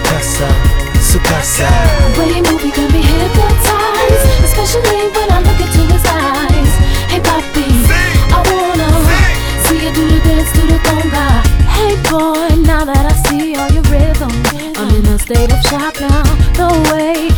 casa, su casa. The way you move, you got me hypnotized, especially when I look into his eyes. Hey papi, I wanna see you do the dance to the conga. Hey boy, now that I see all your rhythm, I'm in a state of shock now. No way